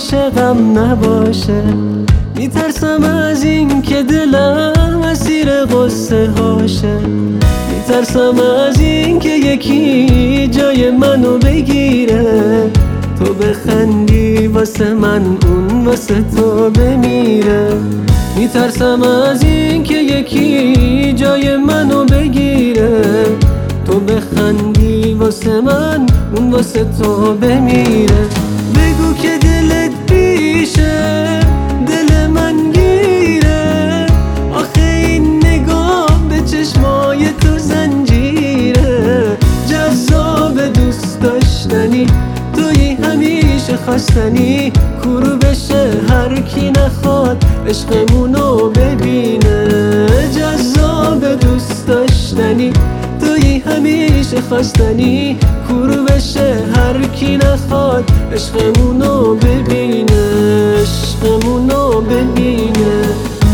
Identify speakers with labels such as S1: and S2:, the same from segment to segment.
S1: باشه غم نباشه. میترسم از این که دلم اسیر قصه هاشه. میترسم از این که یکی جای منو بگیره. تو بخندی واسه من اون واسه تو بمیره. میترسم از این که یکی جای منو بگیره. تو بخندی واسه من اون واسه تو بمیره. بگو که دلت بیشه دل من گیره. آخه این نگاه به چشمای تو زنجیره. جذاب دوست داشتنی توی همیشه خواستنی. کورو بشه هر کی نخواد عشقمونو ببینه. جذاب دوست داشتنی توی همیشه خواستنی. کورو بشه هر کی نخواد عشقمونو ببینه. عشقمونو ببینه.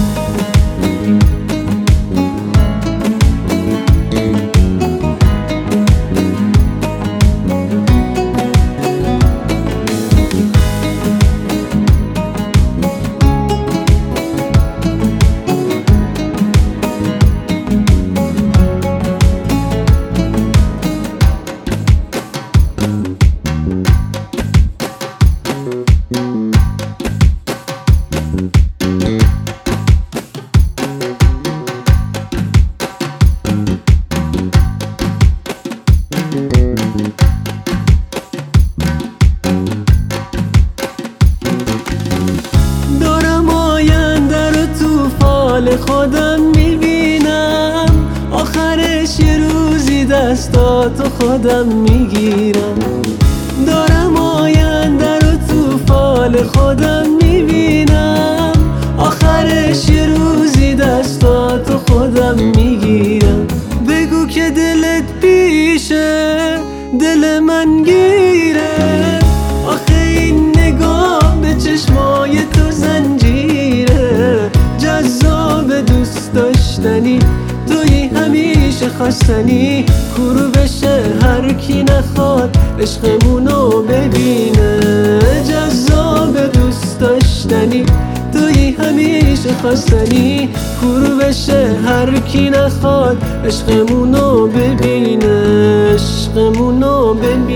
S1: دارم آینده رو تو فال خودم میبینم. آخرش یه روزی دستاتو خودم میگیرم. دارم آینده رو تو فال خودم میبینم. آخرش یه روزی دستاتو خودم میگیرم. بگو که دلت بیشه دل من گیره. آخه این نگاه به چشمای تو زنجیره. جذاب دوست داشتنی توی همیشه خواستنی. کورو بشه هر کی نخواد عشقمونو ببینه. جذاب دوست داشتنی توی همیشه خواستنی. کورو بشه هر کی نخواد عشقمونو ببینه. عشقمونو ببینه.